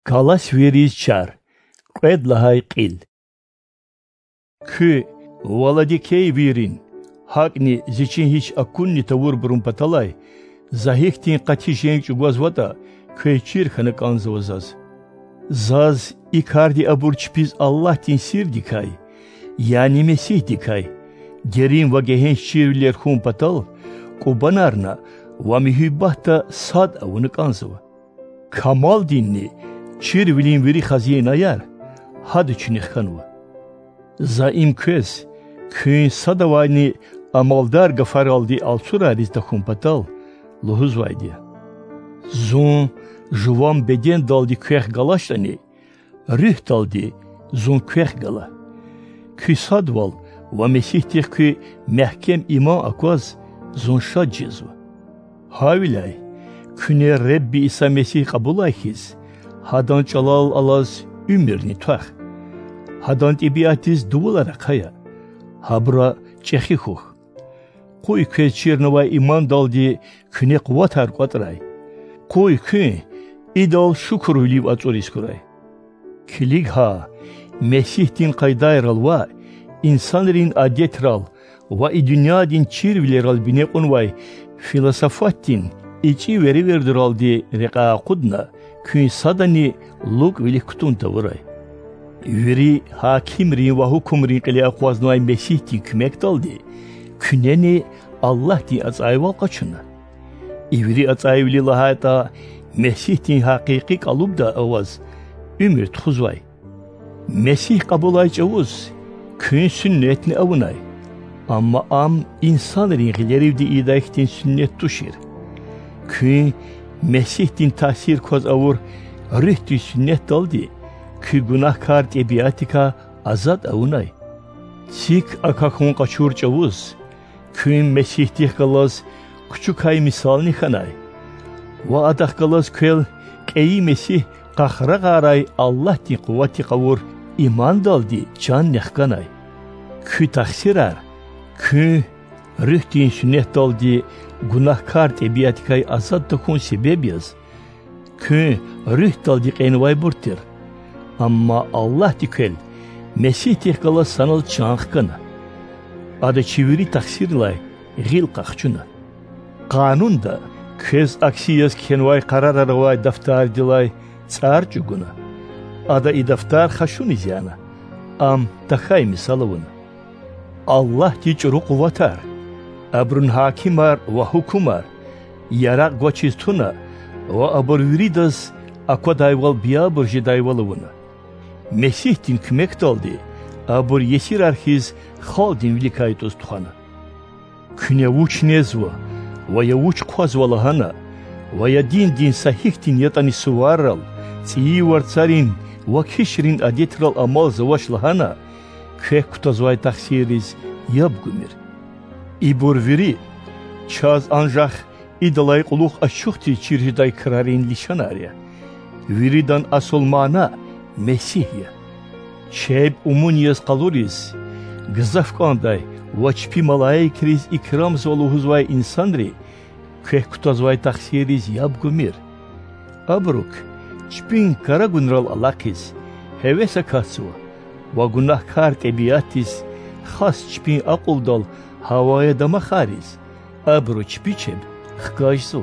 Kalas veriz çar, qed lahay qil. Kü valadikey virin, hakni zichin hiç akunni tavur burun patalay, zahiktin qati jenk ugazvata, köyçir xanık anzavazaz. Zaz ikardi abur çpiz Allah tin sir dikay, yani Mesih dikay, gerin ve gehen şirviler hun patal, kubanarna ve mühibbahta sad avunuk anzava. Kamal dinni, çirvilin veri xaziyen ayar, hadı çünekhanva. Zaim köz, köyün sadavani amaldar gafar aldi alsurariz da hun patal, lohuz vaydiya. Zon, juvan beden daldi köh galaştani, rüh daldi zon köh gala. Kü sadval ve mesihtir kü mehkem iman akvaz zon şad cezva. Havilay, küne Rebbi İsa Mesih kabulayhiz, hadan çalal alaz ümirni tuah. Hadan tibiyatiz duvularak haya, habra çehihuh. Koy köz çirnava iman daldi küne kuvatar kuatray. Koy kü idal şukuruyliv atsoris kuray. Kilig ha, Mesihtin kaydayral va, insanların adetral, va dünyadin çirvileral binekun vay, filosofattin, içi veri verdiral di reka kudna, kün sadani luk veli kutun tavuray. Veri hakimrin ve hukumrin kili akvaznay Mesihtin kümek daldi, küneni Allah di azayval kaçına. İvri azayvli lahayta, Mesihtin hakiki kalıp da avaz, ümür tuzvay. Mesih kabulayç avuz, kün sünnetini avunay. Ama am insanların gilerivdi idayiktin sünnet tuşir. Kün Mesihtin tahsir koz avur, rühtü sünnet daldi. Kü günahkar tebiatika azad avunay. Sik akakun kaçur çavuz. Kün Mesihti kalaz, küçük hay misalini kanay. Ve adak kalaz köl, keyi Mesih kahra garay Allah di kuvveti kavur, iman daldi can nehkanay. Kü tahsirar, kü rühtin sünnet daldi, günahkar tebiatikay azad dokun sebebiyaz. Kü rüh daldi qenvay burtir. Amma Allah dikel, Mesih tehkala sanal çanıkkana. Adı çiviri taksirlay, gil qaqçuna. Kanunda, köz aksiyaz kenvay karar aravay daftar dilay, tsar çuguna. Ada i daftar xaşun izyana. Am takhay misalavuna. Allah tiçru kuvatar. Abrun hakimar ve hukumar. Yarak goçiz tuna. Ve abur viridas akva dayval biya burji dayvalavuna. Mesihtin kümek daldi. Abur yesir arhiz khaldin vilikaytos tuhana. Küne vuç nezva. Ve ya vuç kvazvalahana. Ve ya din sahihtin yatani suvarral. Tsiyi vartsarin ve kişrin adetral amal zavaşlahana. Köh kutazvay taksiriz yab gümir. İbur viri, çaz ancak idalay kuluk aşukti çirjiday kırarin lişanarya. Viridan asıl mana Mesihya. Şeb umuniyaz kaluriz. Gızafkanday, vaçpi malay kriz ikram zoluhuzvay insanri. Köh kutazvay taksiriz yab gümir. Abruk, çpin kara günral alakiz. Hevesa kasva. Ve günahkar tebiatis, khas çpin akuldal, havaya dama khariz. Abru çpiçeb, xkajzo.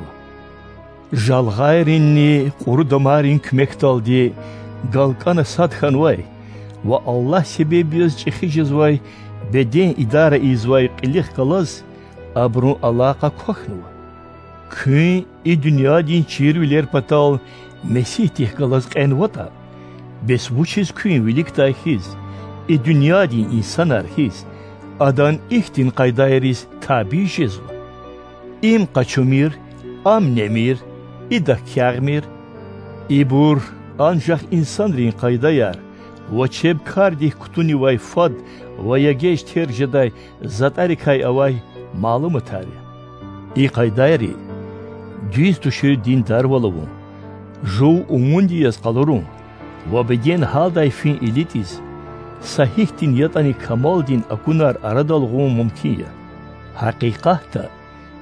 Jalgayrinni, kuru damarin kümek daldi, galkana sadhanvay. Ve Allah sebebiyaz çekicizvay, beden idare izvay qilih kalaz, abru alaka koknuva. Kün dünya din çirviler patal, Mesih tehkalaz qenvata. Bes vuçiz kün vilik dayhiz, dünya din insan arhiz, adan ihtin kaydayriz tabi jezu. İm kaçumir, am nemir, da kâgmir, ibur ancak insanrin kaydayar, ve çeb kardih kutuni vay fad, ve ya geç terceday zatari kay avay malum tari. Kaydayri, düz tuşu din darvalavun, jow umundiyaz kalorun, ve beden halday fin ilitiz, sahihtin yatani kamal din akunar aradalğun mumkinya. Hakikahta,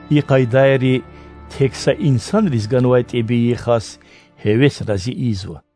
kaydayri teksa insan rizganvay tebiyi khas heves razi izva.